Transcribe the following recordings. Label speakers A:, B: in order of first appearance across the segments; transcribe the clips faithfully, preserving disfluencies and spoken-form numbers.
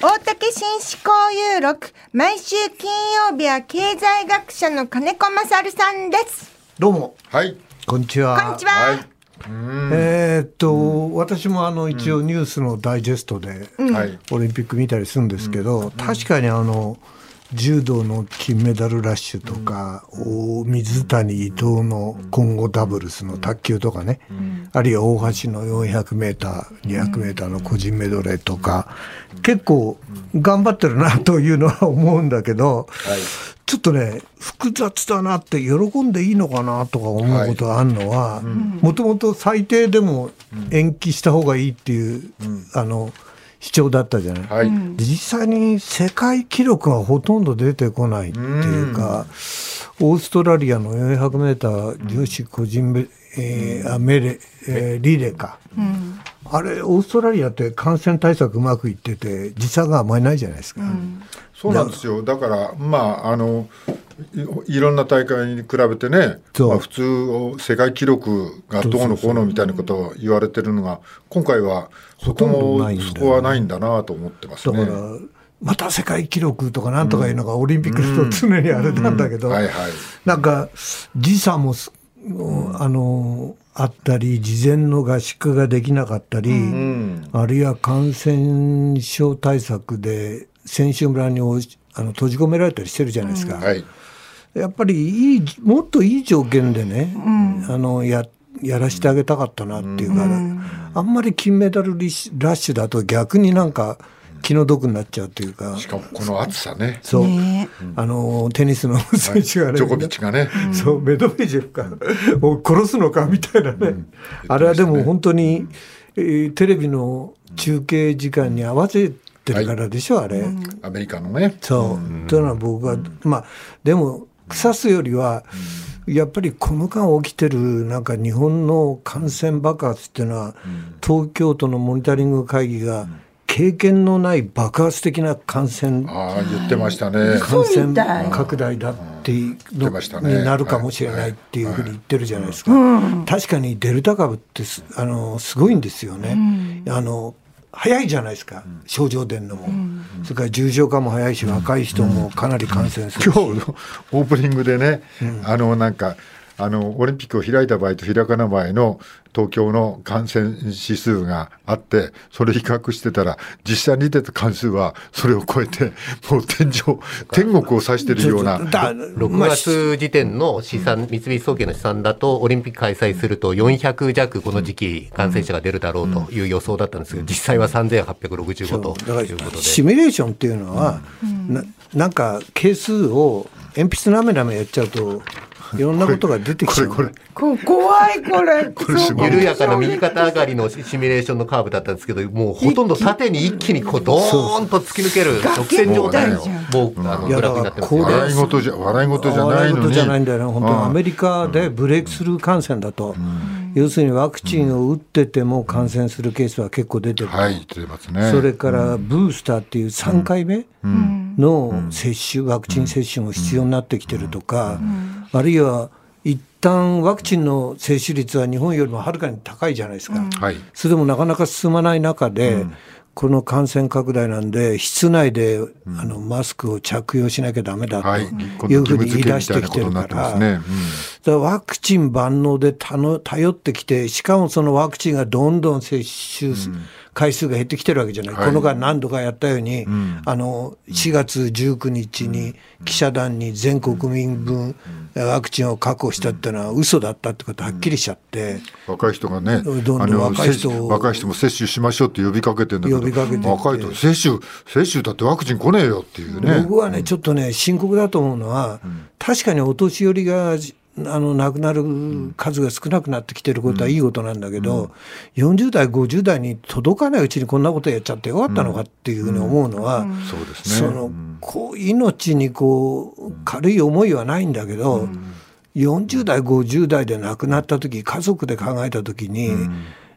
A: 大竹紳士交友録、毎週金曜日は経済学者の金子勝さんです。
B: どうも。
C: はい。
B: こんにちは。
A: こんにちは。はい、
B: えー、っと、うん、私もあの一応ニュースのダイジェストで、うん、オリンピック見たりするんですけど、うん、確かにあの柔道の金メダルラッシュとか、うん、水谷伊藤の混合ダブルスの卓球とかね、うん、あるいは大橋のよんひゃくメーター、にひゃくメーターの個人メドレーとか、うん、結構頑張ってるなというのは思うんだけど、はい、ちょっとね複雑だなって、喜んでいいのかなとか思うことがあるのは、もともと最低でも延期した方がいいっていう、うん、あの主張だったじゃない、はい、実際に世界記録がほとんど出てこないっていうか、うん、オーストラリアのよんひゃくメーター女子個人メ、えー、メレ、えー、リレーか、うん、あれオーストラリアって感染対策うまくいってて時差があんまりないじゃないですか、うん、
C: そうなんですよ。だからまああの い, いろんな大会に比べてね、まあ、普通世界記録がどうのこうのみたいなことを言われてるのが、今回はそこもそこはないんだなと思ってますね。
B: だからまた世界記録とかなんとかいうのがオリンピックだと常にあれなんだけど、なんか時差もあのあったり、事前の合宿ができなかったり、うん、あるいは感染症対策で選手村にあの閉じ込められたりしてるじゃないですか、うん、はい、やっぱりいいもっといい条件でね、うん、あの や, やらせてあげたかったなっていうか、うん、あんまり金メダルラッシュだと逆になんか気の毒になっちゃうというか、
C: しかもこの暑さね、
B: そう、ね、あのテニスの選手がね、
C: はい、ジョコビッチがね、
B: そう、メドベージェフかを殺すのかみたいなね、うん、あれはでも本当に、えー、テレビの中継時間に合わせてるからでしょ、はい、あれ、うん、
C: アメリカのね、
B: そう、うん、というのは僕は、うん、まあでも腐すよりは、うん、やっぱりこの間起きてるなんか日本の感染爆発っていうのは、うん、東京都のモニタリング会議が、うん、経験のない爆発的な感染、
C: あ、言ってましたね、
B: 感染拡大だっていうのになるかもしれないっていうふうに言ってるじゃないですか、はいはい、確かにデルタ株ってあのすごいんですよね、うん、あの早いじゃないですか、症状出るのも、うん、それから重症化も早いし、若い人もかなり感染するし、
C: 今日オープニングでね、うん、あのなんかあのオリンピックを開いた場合と開かない場合の東京の感染指数があって、それ比較してたら実際に出た関数はそれを超えて、もう天井天国を指しているような。
D: ろくがつ時点の試算、三菱総研の試算だとオリンピック開催するとよんひゃく弱この時期感染者が出るだろうという予想だったんですけど、実際はさんぜんはっぴゃくろくじゅうごということで、
B: シミュレーションっていうのは、うん、な, なんか係数を鉛筆なめなめやっちゃうといろんなことが出てきちゃう。
C: これこれ
A: 怖いこれこ
D: れ緩やかな右肩上がりのシミュレーションのカーブだったんですけど、もうほとんど縦に一気にこうドーンと突き抜ける直線状態のもうあのグラフになってますよね。
C: 笑い事じゃ笑い事じゃないのに、
B: 笑い事じゃないんだよね。本当にアメリカでブレイクスルー感染だと、うん、要するにワクチンを打ってても感染するケースは結構出てる、
C: はい、出てますね。
B: それからブースターっていうさんかいめの接種、ワクチン接種も必要になってきてるとか、あるいは一旦ワクチンの接種率は日本よりもはるかに高いじゃないですか、うん、それでもなかなか進まない中で、うん、この感染拡大なんで室内で、うん、あのマスクを着用しなきゃダメだというふうに言い出してきてるから、だからワクチン万能で頼ってきて、しかもそのワクチンがどんどん接種回数が減ってきてるわけじゃない、はい、この間何度かやったように、うん、あのしがつじゅうくにちに記者団に全国民分ワクチンを確保したっていうのは嘘だったってことはっきりしちゃって、
C: うん、若い人がね、どんどん若い人若い人も接種しましょうって呼びかけてるんだけど、呼びかけて若い人接種接種だってワクチン来ねえよっていうね。
B: 僕はねちょっとね深刻だと思うのは、うん、確かにお年寄りがあの亡くなる数が少なくなってきてることはいいことなんだけど、うん、よんじゅうだいごじゅうだいに届かないうちにこんなことやっちゃってよかったのかっていうふうに思うのは、うんうん、そうですね、そのこう命にこう軽い思いはないんだけど、うん、よんじゅうだいごじゅうだいで亡くなった時、家族で考えた時に、うん、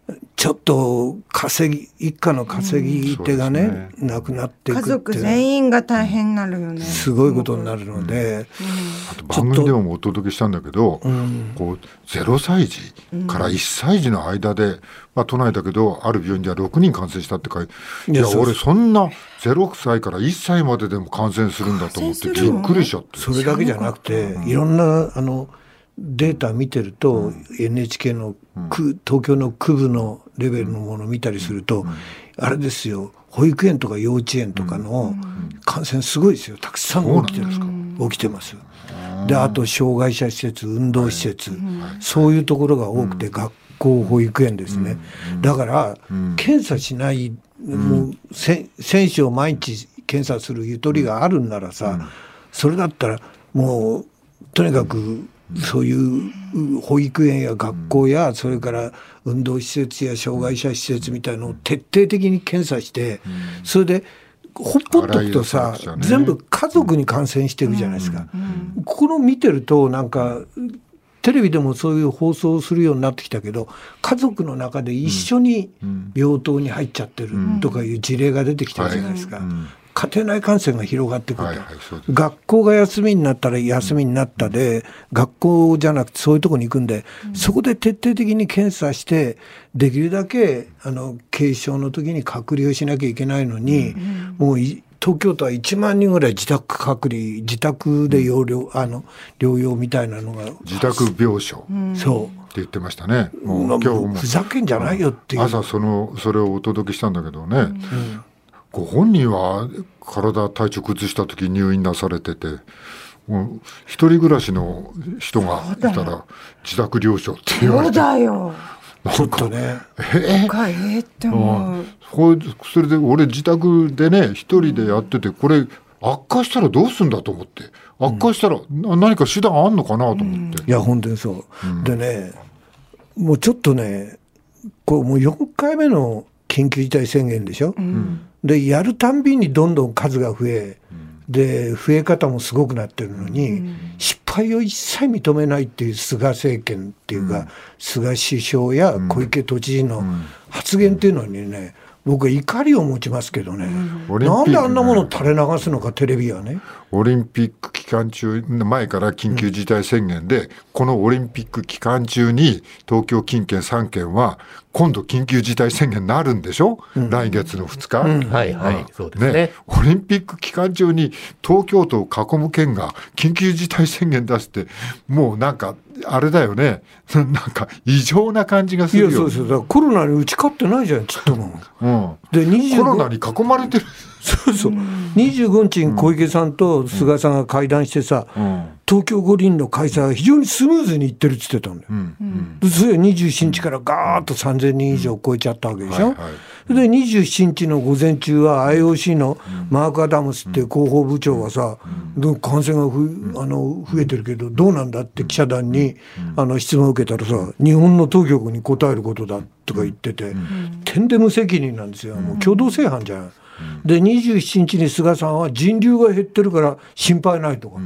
B: ちょっと稼ぎ一家の稼ぎ手が ね,、うん、ねなくなっていくって
A: 家族全員が大変になるよね。
B: すごいことになるので、うんうん、
C: あと番組でもお届けしたんだけど、うん、こうゼロさい児からいっさい児の間で、まあ、都内だけどある病院ではろくにん感染したって書いて、いや俺そんなゼロさいからいっさいまででも感染するんだと思ってびっくりしちゃって。
B: それだけじゃなくて、うん、いろんなあのデータ見てると、うん、エヌエイチケー の、うん、東京の区部のレベルのものを見たりすると、うん、あれですよ、保育園とか幼稚園とかの感染すごいですよ。たくさん起きてるんですか。起きてます。であと障害者施設、運動施設、はい、そういうところが多くて、うん、学校保育園ですね、うん、だから、うん、検査しない、もう選手を毎日検査するゆとりがあるんならさ、うん、それだったらもうとにかくそういう保育園や学校や、それから運動施設や障害者施設みたいのを徹底的に検査して、それでほっぽっとくとさ、全部家族に感染してるじゃないですか。ここの見てるとなんかテレビでもそういう放送をするようになってきたけど、家族の中で一緒に病棟に入っちゃってるとかいう事例が出てきたじゃないですか。家庭内感染が広がってくると、はいはい、学校が休みになったら休みになったで、うん、学校じゃなくてそういうところに行くんで、うん、そこで徹底的に検査してできるだけあの軽症の時に隔離をしなきゃいけないのに、うん、もう東京都はいちまんにんぐらい自宅隔離、自宅で療養、あの療養みたいなのが
C: 自宅病床、うん、そうって言ってましたね。もう今日も
B: ふざけんじゃないよっていう、
C: 朝そのそれをお届けしたんだけどね、うん、ご本人は体体調崩した時入院なされてて、もう一人暮らしの人がいたら自宅療養って言われて、
A: そうだよ、
B: ちょっとね、
A: えー、って思う。
C: それで俺自宅でね一人でやってて、これ悪化したらどうするんだと思って、悪化したら何か手段あんのかなと思って、うん、
B: いや本当にそう、うん、でね、もうちょっとね、こうもうよんかいめの緊急事態宣言でしょ、うん、でやるたんびにどんどん数が増え、うん、で増え方もすごくなってるのに、うん、失敗を一切認めないっていう菅政権っていうか、うん、菅首相や小池都知事の発言っていうのにね、僕は怒りを持ちますけどね、うん、なんであんなもの垂れ流すのか、テレビはね。
C: オリンピック期間中、前から緊急事態宣言で、うん、このオリンピック期間中に東京近県さんけんは今度緊急事態宣言になるんでしょ、うん、来月のふつか、うん、
D: はいはい、そうですね。
C: オリンピック期間中に東京都を囲む県が緊急事態宣言出して、もうなんかあれだよね、なんか異常な感じがするよ。
B: いやそうそう、だからコロナに打ち勝ってないじゃんちょっとも、うん、でにじゅうご
C: コロナに囲まれてる
B: そうそう、にじゅうごにちに小池さんと菅さんが会談してさ、うん、東京五輪の開催は非常にスムーズにいってるって言ってたんだよ、うんうん、それにじゅうしちにちからガーッとさんぜんにん以上超えちゃったわけでしょ、うんはいはい、でにじゅうしちにちの午前中は アイオーシー のマーク・アダムスっていう広報部長がさ、うん、感染がふあの増えてるけどどうなんだって記者団にあの質問を受けたらさ、日本の当局に答えることだとか言ってて、てんで無責任なんですよ。もう共同正反じゃん。でにじゅうしちにちに菅さんは人流が減ってるから心配ないとか、うん、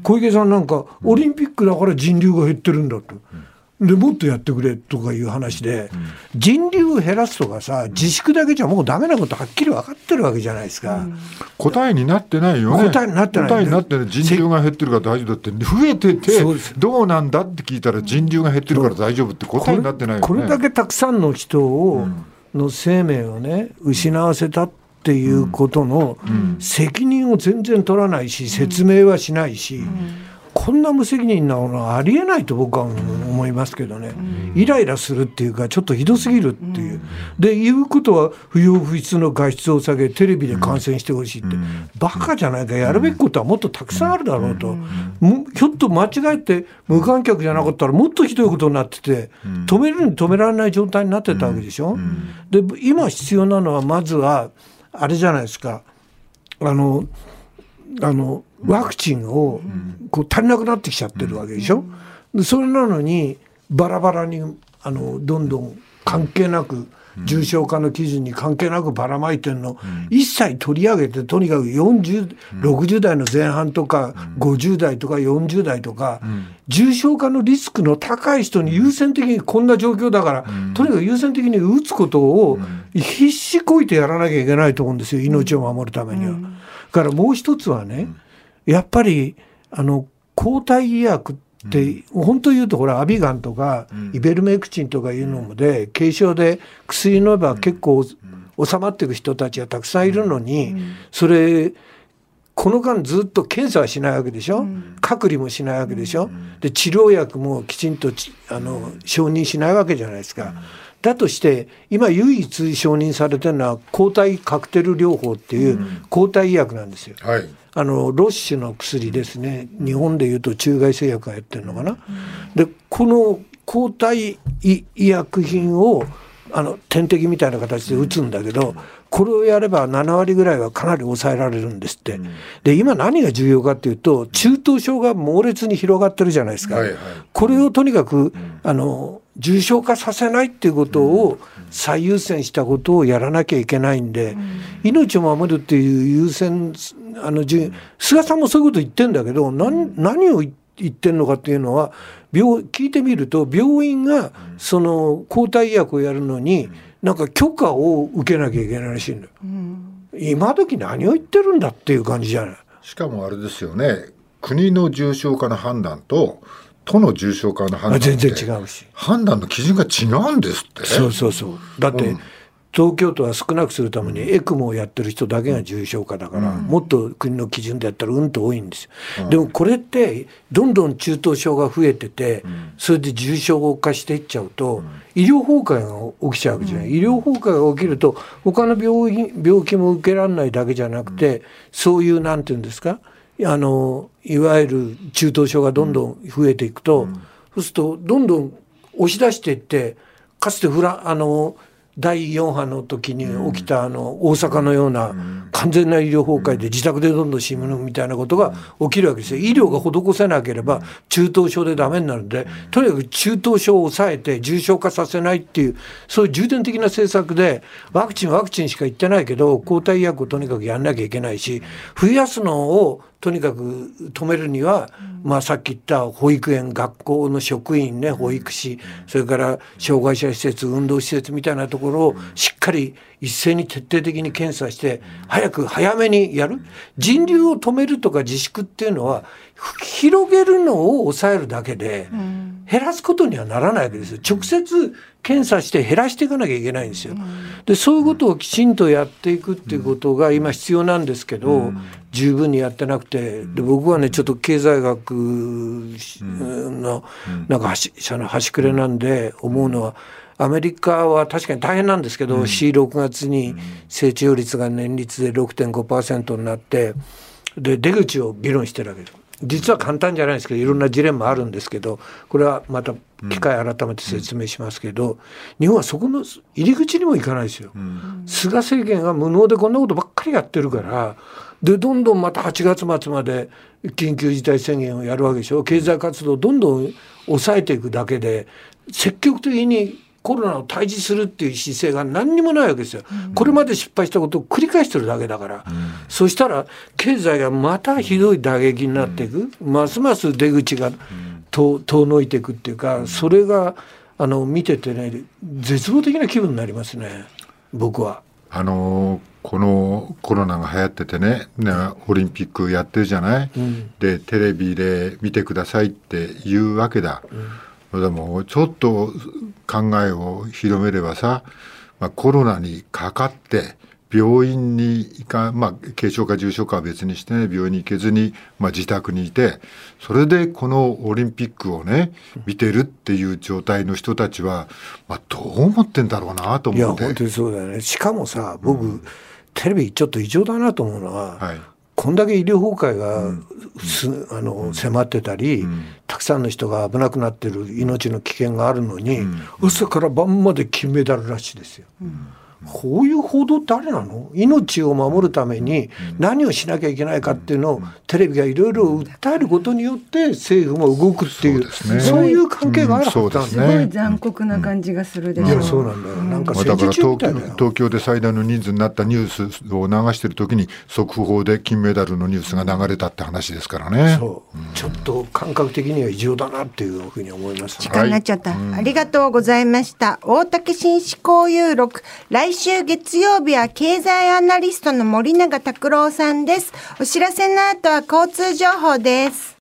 B: 小池さんなんかオリンピックだから人流が減ってるんだと、うん、でもっとやってくれとかいう話で、うん、人流を減らすとかさ、自粛だけじゃもうダメなことはっきり分かってるわけじゃないですか、うん、
C: 答えになってないよね。
B: 答えになってない、
C: 答えになってない。人流が減ってるから大丈夫だって、増えててどうなんだって聞いたら人流が減ってるから大丈夫って答えになってないよね。
B: これ、これだけたくさんの人を、うん、の生命をね失わせたっていうことの責任を全然取らないし、説明はしないし、こんな無責任なものはありえないと僕は思いますけどね。イライラするっていうかちょっとひどすぎるっていうで、言うことは不要不必の外出を下げテレビで観戦してほしいって、バカじゃないか。やるべきことはもっとたくさんあるだろうと。ひょっと間違えて無観客じゃなかったらもっとひどいことになってて、止めるに止められない状態になってたわけでしょ。で今必要なのはまずはあれじゃないですか、あのあのワクチンをこう足りなくなってきちゃってるわけでしょ。でそれなのにバラバラにあのどんどん関係なく重症化の基準に関係なくばらまいてるの、うん、一切取り上げて、とにかくよんじゅう、ろくじゅう代の前半とか、うん、ごじゅう代とかよんじゅう代とか、うん、重症化のリスクの高い人に優先的にこんな状況だから、うん、とにかく優先的に打つことを必死こいてやらなきゃいけないと思うんですよ、命を守るためには。うん、だからもう一つはね、うん、やっぱりあの抗体医薬って本当言うとほらアビガンとかイベルメクチンとかいうのもで軽症で薬飲めば結構収まっていく人たちがたくさんいるのに、それこの間ずっと検査はしないわけでしょ、隔離もしないわけでしょ、で治療薬もきちんとあの承認しないわけじゃないですか。だとして今唯一承認されてるのは抗体カクテル療法っていう抗体医薬なんですよ、はい、あのロッシュの薬ですね。日本でいうと中外製薬がやってるのかな、でこの抗体医薬品をあの点滴みたいな形で打つんだけど、これをやればなな割ぐらいはかなり抑えられるんですって。で今何が重要かっていうと中等症が猛烈に広がってるじゃないですか、はいはい、これをとにかくあの重症化させないっていうことを最優先したことをやらなきゃいけないんで、命を守るっていう優先あの菅さんもそういうこと言ってんだけど 何, 何を言ってんのかっていうのは病聞いてみると病院がその抗体医薬をやるのになんか許可を受けなきゃいけないらしいんだよ、うん、今時何を言ってるんだっていう感じじゃない。
C: しかもあれですよね、国の重症化の判断と都の重症化の判断って
B: 全然違うし
C: 判断の基準が違うんですって。
B: そうそうそう、だって、うん、東京都は少なくするためにエクモをやってる人だけが重症化だから、うん、もっと国の基準でやったらうんと多いんですよ、うん、でもこれってどんどん中等症が増えてて、うん、それで重症化していっちゃうと、うん、医療崩壊が起きちゃうわけじゃない、うん、医療崩壊が起きると他の 病院、病気も受けられないだけじゃなくて、うん、そういうなんていうんですか、あのいわゆる中等症がどんどん増えていくと、うん、そうするとどんどん押し出していって、かつてフラあのだいよん波の時に起きたあの大阪のような完全な医療崩壊で自宅でどんどん死ぬみたいなことが起きるわけですよ。医療が施せなければ中等症でダメになるんで、とにかく中等症を抑えて重症化させないっていうそういう重点的な政策で、ワクチンワクチンしか言ってないけど抗体医薬をとにかくやんなきゃいけないし、増やすのをとにかく止めるには、まあ、さっき言った保育園学校の職員ね、保育士、それから障害者施設運動施設みたいなところをしっかり一斉に徹底的に検査して早く早めにやる。人流を止めるとか自粛っていうのは広げるのを抑えるだけで減らすことにはならないわけですよ。直接検査して減らしていかなきゃいけないんですよ。でそういうことをきちんとやっていくっていうことが今必要なんですけど、十分にやってなくて、で僕はねちょっと経済学のなんか端端くれなんで思うのは、アメリカは確かに大変なんですけど、うん、シーろくがつに成長率が年率で ろくてんごパーセント になって、で出口を議論してるわけです。実は簡単じゃないですけどいろんなジレンマあるんですけど、これはまた機会改めて説明しますけど、うん、日本はそこの入り口にも行かないですよ、うん、菅政権が無能でこんなことばっかりやってるから、でどんどんまたはちがつ末まで緊急事態宣言をやるわけでしょ。経済活動をどんどん抑えていくだけで積極的にコロナを対峙するっていう姿勢が何にもないわけですよ、うん、これまで失敗したことを繰り返してるだけだから、うん、そしたら経済がまたひどい打撃になっていく、うん、ますます出口が遠のいていくっていうか、それがあの見ててね絶望的な気分になりますね、僕は。
C: あのこのコロナが流行ってて ね, ねオリンピックやってるじゃない、うん、でテレビで見てくださいって言うわけだ、うん、でもちょっと考えを広めればさ、まあ、コロナにかかって病院に行か、まあ、軽症か重症かは別にして、ね、病院に行けずに、まあ、自宅にいて、それでこのオリンピックをね見てるっていう状態の人たちは、まあ、どう思ってんだろうなと思って。いや
B: 本当にそうだよね。しかもさ僕、うん、テレビちょっと異常だなと思うのは、はい、こんだけ医療崩壊が、うん、あの、うん、迫ってたり、うん、たくさんの人が危なくなってる命の危険があるのに、うん、朝から晩まで金メダルラッシュですよ、うん、 こういう報道ってあれなの？命を守るために何をしなきゃいけないかっていうのをテレビがいろいろ訴えることによって政府も動くっていう、そうですね、そういう関係があるはずなんですね。
A: すごい残酷な感じがするでしょう。
B: いやそうなんだよ。なんか政治中みたいだよ。
C: 東京で最大の人数になったニュースを流しているときに速報で金メダルのニュースが流れたって話ですからね。
B: そう、うん、ちょっと感覚的には異常だなっていうふうに思います。
A: 時間になっちゃった、はい、ありがとうございました。大竹紳士交友録、来週月曜日は経済アナリストの森永卓郎さんです。お知らせの後は交通情報です。